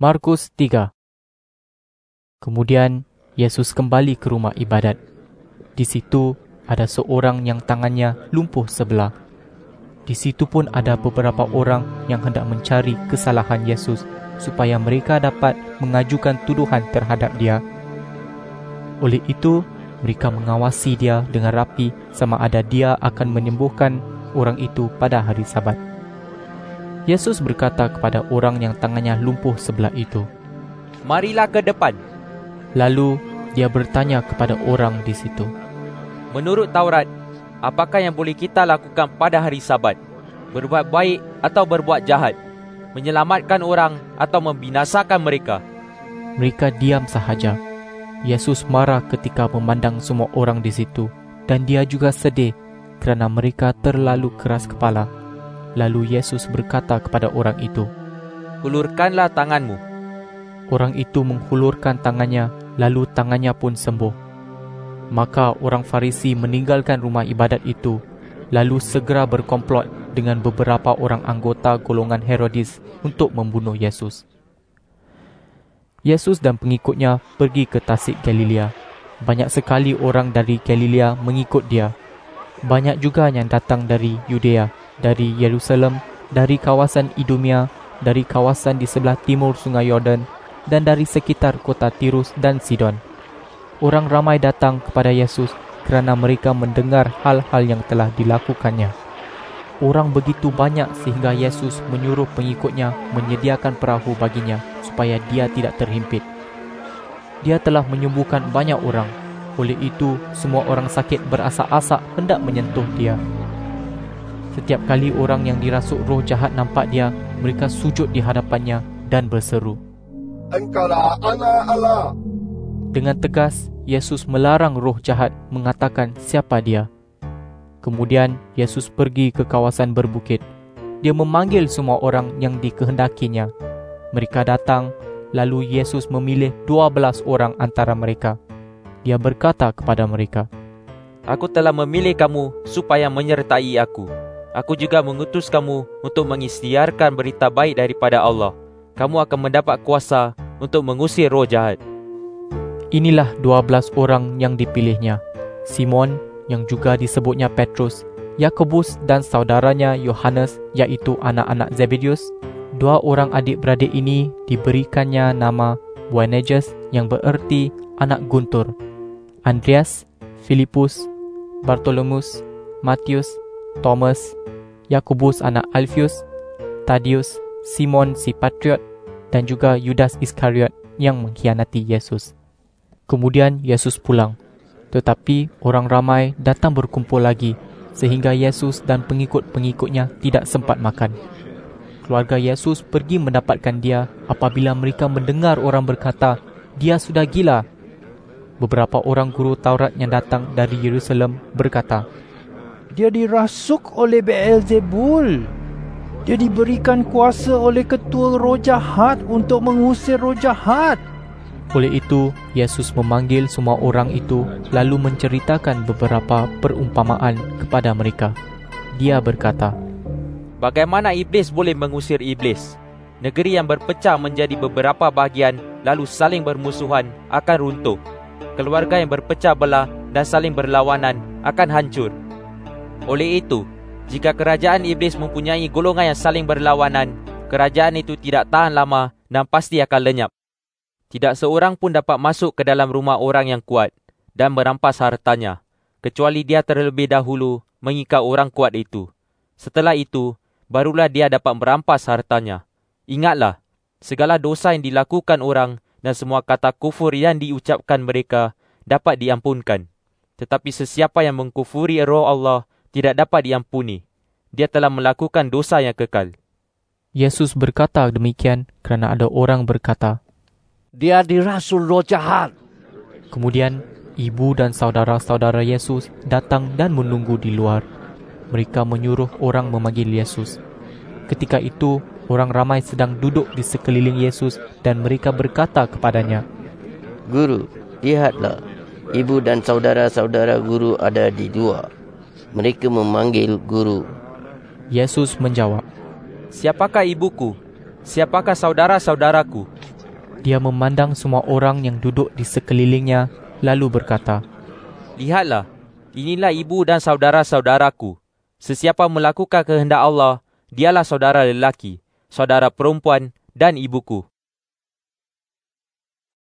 Markus 3. Kemudian Yesus kembali ke rumah ibadat. Di situ ada seorang yang tangannya lumpuh sebelah. Di situ pun ada beberapa orang yang hendak mencari kesalahan Yesus supaya mereka dapat mengajukan tuduhan terhadap dia. Oleh itu, mereka mengawasi dia dengan rapi sama ada dia akan menyembuhkan orang itu pada hari Sabat. Yesus berkata kepada orang yang tangannya lumpuh sebelah itu, "Marilah ke depan." Lalu dia bertanya kepada orang di situ, "Menurut Taurat, apakah yang boleh kita lakukan pada hari Sabat? Berbuat baik atau berbuat jahat? Menyelamatkan orang atau membinasakan mereka?" Mereka diam sahaja. Yesus marah ketika memandang semua orang di situ, dan dia juga sedih kerana mereka terlalu keras kepala. Lalu Yesus berkata kepada orang itu, "Hulurkanlah tanganmu." Orang itu menghulurkan tangannya, lalu tangannya pun sembuh. Maka orang Farisi meninggalkan rumah ibadat itu, lalu segera berkomplot dengan beberapa orang anggota golongan Herodis untuk membunuh Yesus. Yesus dan pengikutnya pergi ke Tasik Galilea. Banyak sekali orang dari Galilea mengikut dia. Banyak juga yang datang dari Yudea, dari Yerusalem, dari kawasan Idumea, dari kawasan di sebelah timur Sungai Yordan, dan dari sekitar kota Tirus dan Sidon. Orang ramai datang kepada Yesus kerana mereka mendengar hal-hal yang telah dilakukannya. Orang begitu banyak sehingga Yesus menyuruh pengikutnya menyediakan perahu baginya supaya dia tidak terhimpit. Dia telah menyembuhkan banyak orang. Oleh itu, semua orang sakit berasak-asak hendak menyentuh dia. Setiap kali orang yang dirasuk roh jahat nampak dia, mereka sujud di hadapannya dan berseru, "Engkaulah anak Allah." Dengan tegas, Yesus melarang roh jahat mengatakan siapa dia. Kemudian, Yesus pergi ke kawasan berbukit. Dia memanggil semua orang yang dikehendakinya. Mereka datang, lalu Yesus memilih 12 orang antara mereka. Dia berkata kepada mereka, "Aku telah memilih kamu supaya menyertai aku. Aku juga mengutus kamu untuk mengisytiharkan berita baik daripada Allah. Kamu akan mendapat kuasa untuk mengusir roh jahat." Inilah 12 orang yang dipilihnya. Simon, yang juga disebutnya Petrus, Yakobus dan saudaranya Yohanes, iaitu anak-anak Zebedeus. 2 orang adik-beradik ini diberikannya nama Boanerges, yang bererti anak guntur, Andreas, Filipus, Bartolomus, Matius, Thomas, Yakobus anak Alfius, Tadius, Simon si Patriot, dan juga Yudas Iskariot yang mengkhianati Yesus. Kemudian Yesus pulang. Tetapi orang ramai datang berkumpul lagi, sehingga Yesus dan pengikut-pengikutnya tidak sempat makan. Keluarga Yesus pergi mendapatkan dia apabila mereka mendengar orang berkata, "Dia sudah gila." Beberapa orang guru Taurat yang datang dari Yerusalem berkata, "Dia dirasuk oleh Beelzebul. Dia diberikan kuasa oleh ketua roh jahat untuk mengusir roh jahat." Oleh itu, Yesus memanggil semua orang itu lalu menceritakan beberapa perumpamaan kepada mereka. Dia berkata, "Bagaimana iblis boleh mengusir iblis? Negeri yang berpecah menjadi beberapa bahagian lalu saling bermusuhan akan runtuh. Keluarga yang berpecah belah dan saling berlawanan akan hancur. Oleh itu, jika kerajaan iblis mempunyai golongan yang saling berlawanan, kerajaan itu tidak tahan lama dan pasti akan lenyap. Tidak seorang pun dapat masuk ke dalam rumah orang yang kuat dan merampas hartanya, kecuali dia terlebih dahulu mengikat orang kuat itu. Setelah itu, barulah dia dapat merampas hartanya. Ingatlah, segala dosa yang dilakukan orang dan semua kata kufur yang diucapkan mereka dapat diampunkan. Tetapi sesiapa yang mengkufuri roh Allah tidak dapat diampuni. Dia telah melakukan dosa yang kekal." Yesus berkata demikian kerana ada orang berkata, "Dia dirasul roh jahat." Kemudian, ibu dan saudara-saudara Yesus datang dan menunggu di luar. Mereka menyuruh orang memanggil Yesus. Ketika itu, orang ramai sedang duduk di sekeliling Yesus dan mereka berkata kepadanya, "Guru, lihatlah, ibu dan saudara-saudara guru ada di luar. Mereka memanggil guru." Yesus menjawab, "Siapakah ibuku? Siapakah saudara-saudaraku?" Dia memandang semua orang yang duduk di sekelilingnya, lalu berkata, Lihatlah, inilah ibu dan saudara-saudaraku. Sesiapa melakukan kehendak Allah, dialah saudara lelaki, saudara perempuan dan ibuku.